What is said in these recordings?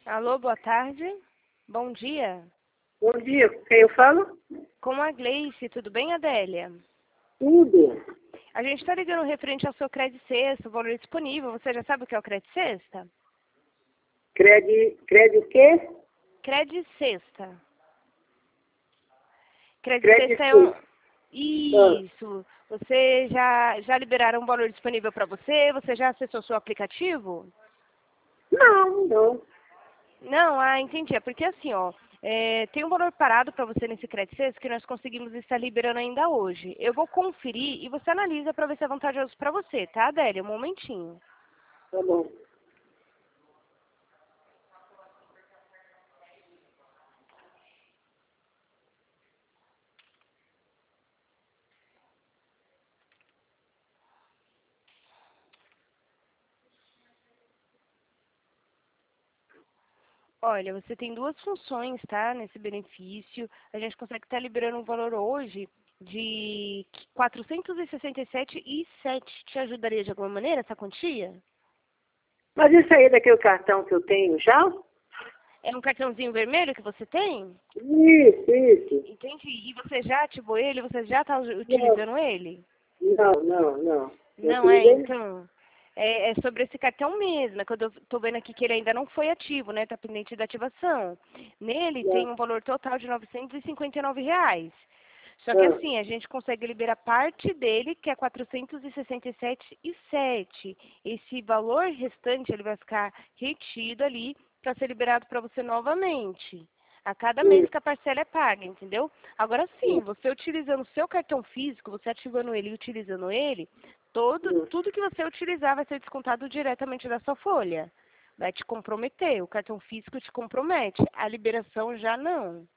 Alô, boa tarde. Bom dia. Bom dia, quem eu falo? Com a Gleice, tudo bem, Adélia? Tudo. A gente está ligando referente ao seu crédito sexta, o valor disponível. Você já sabe o que é o crédito sexta? Crédito o quê? Crédito sexta. Crédito Crédito sexta é um... Sul. Isso. Você já liberaram um valor disponível para você? Você já acessou seu aplicativo? Não. Não, entendi. É porque assim, ó, tem um valor parado para você nesse crédito sexta que nós conseguimos estar liberando ainda hoje. Eu vou conferir e você analisa para ver se é vantajoso para você, tá, Adélia? Um momentinho. Tá bom. Olha, você tem duas funções, tá, nesse benefício. A gente consegue estar liberando um valor hoje de 467,07. Te ajudaria de alguma maneira essa quantia? Mas isso aí é daquele cartão que eu tenho já? É um cartãozinho vermelho que você tem? Isso. Entendi. E você já ativou ele? Você já está Não, utilizando ele? não. Eu Não é, utilizei. então. É sobre esse cartão mesmo. É quando eu tô vendo aqui que ele ainda não foi ativo, né? Tá pendente da ativação. Nele tem Não. um valor total de R$ 959. Só que Ah, assim, a gente consegue liberar parte dele, que é 467,07. Esse valor restante, ele vai ficar retido ali para ser liberado para você novamente. A cada mês sim. que a parcela é paga, entendeu? Agora sim, você utilizando o seu cartão físico, você ativando ele e utilizando ele, tudo que você utilizar vai ser descontado diretamente da sua folha. Vai te comprometer. O cartão físico te compromete. A liberação já não.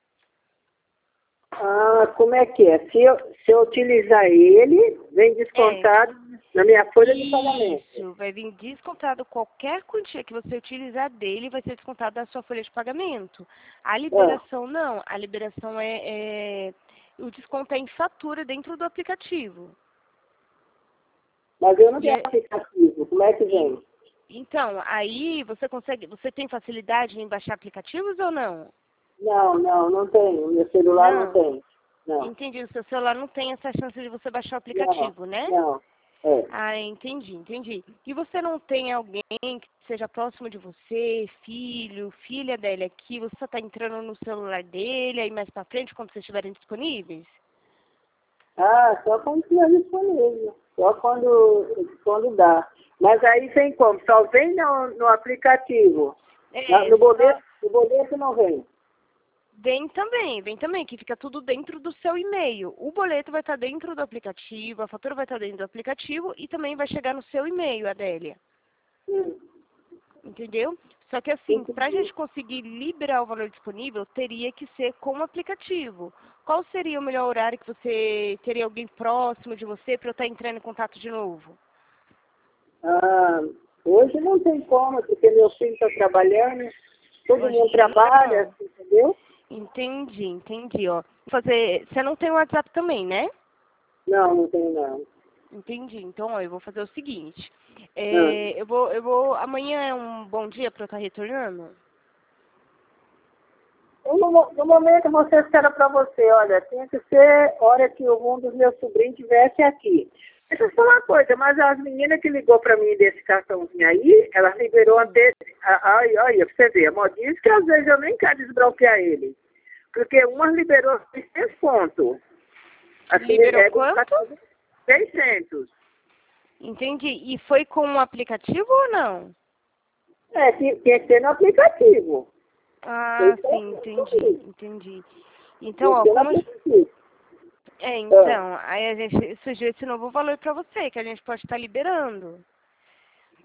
Como é que é? Se eu utilizar ele, vem É, descontado na minha folha de pagamento. isso. Vai vir descontado qualquer quantia que você utilizar dele, vai ser descontado da sua folha de pagamento. A Ah, liberação não. A liberação o desconto é em fatura dentro do aplicativo. mas eu não E tenho é, aplicativo. Como é que e- vem? então, aí você tem facilidade em baixar aplicativos ou não? Não tenho. Meu celular não Não. tem. Não, Entendi. O seu celular não tem essa chance de você baixar o não, aplicativo, né? não. É. Entendi. E você não tem alguém que seja próximo de você, filho, filha dele aqui, você só tá entrando no celular dele, aí mais pra frente, quando vocês estiverem disponíveis? Só quando estiver disponível. Só quando dá. Mas aí vem como? Só vem no aplicativo. É, só No boleto não vem. vem também, que fica tudo dentro do seu e-mail. O boleto vai estar dentro do aplicativo, a fatura vai estar dentro do aplicativo e também vai chegar no seu e-mail, Adélia. Hum, Entendeu? Só que assim, para a entendi. gente conseguir liberar o valor disponível, teria que ser com o aplicativo. Qual seria o melhor horário que você teria alguém próximo de você para eu estar entrando em contato de novo? Ah, hoje não tem como, porque meu filho está trabalhando, todo mundo Hoje trabalha, não. entendeu? Entendi, ó. Você não tem o WhatsApp também, né? Não tem não. Entendi. Então, ó, eu vou fazer o seguinte. Ah. Amanhã é um bom dia para eu estar retornando? No momento você espera para você, olha, tinha que ser hora que um dos meus sobrinhos estivesse aqui. Deixa eu falar uma coisa, mas as meninas que ligou para mim desse cartãozinho aí, elas liberou até. Aí, pra você ver, a modinha que às vezes eu nem quero desbloquear ele. Porque uma liberou 600 pontos. Assim, Liberou é do quanto? cartão 600. Entendi. E foi com o aplicativo ou não? Tinha que ser no aplicativo. Sim, 600 entendi. Então, tinha que ó, ser no como... aplicativo. Ah, Então, aí a gente surgiu esse novo valor para você, que a gente pode estar liberando.